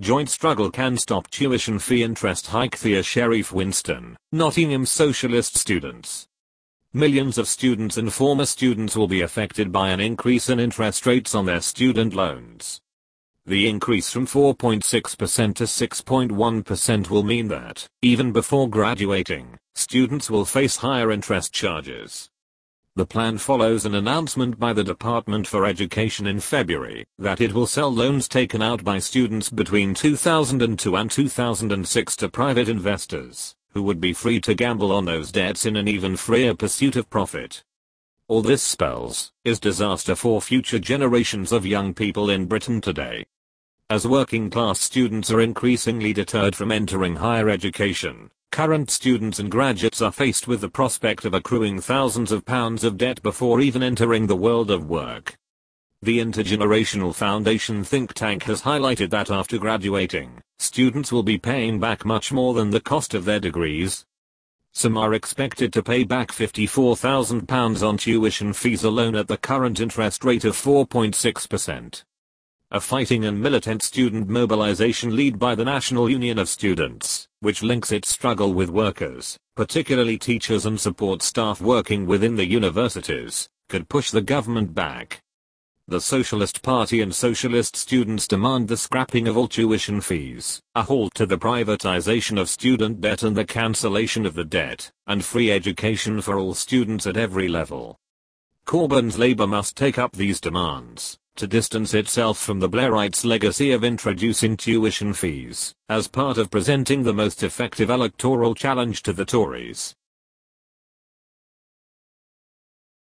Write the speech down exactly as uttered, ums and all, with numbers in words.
Joint struggle can stop tuition fee interest hike. Thea Sherif Winston, Nottingham Socialist students. Millions of students and former students will be affected by an increase in interest rates on their student loans. The increase from four point six percent to six point one percent will mean that, even before graduating, students will face higher interest charges. The plan follows an announcement by the Department for Education in February that it will sell loans taken out by students between two thousand two and two thousand six to private investors, who would be free to gamble on those debts in an even freer pursuit of profit. All this spells is disaster for future generations of young people in Britain today. As working class students are increasingly deterred from entering higher education, current students and graduates are faced with the prospect of accruing thousands of pounds of debt before even entering the world of work. The Intergenerational Foundation think tank has highlighted that after graduating, students will be paying back much more than the cost of their degrees. Some are expected to pay back fifty-four thousand pounds on tuition fees alone at the current interest rate of four point six percent. A fighting and militant student mobilization led by the National Union of Students, which links its struggle with workers, particularly teachers and support staff working within the universities, could push the government back. The Socialist Party and socialist students demand the scrapping of all tuition fees, a halt to the privatization of student debt and the cancellation of the debt, and free education for all students at every level. Corbyn's Labour must take up these demands to distance itself from the Blairites' legacy of introducing tuition fees, as part of presenting the most effective electoral challenge to the Tories.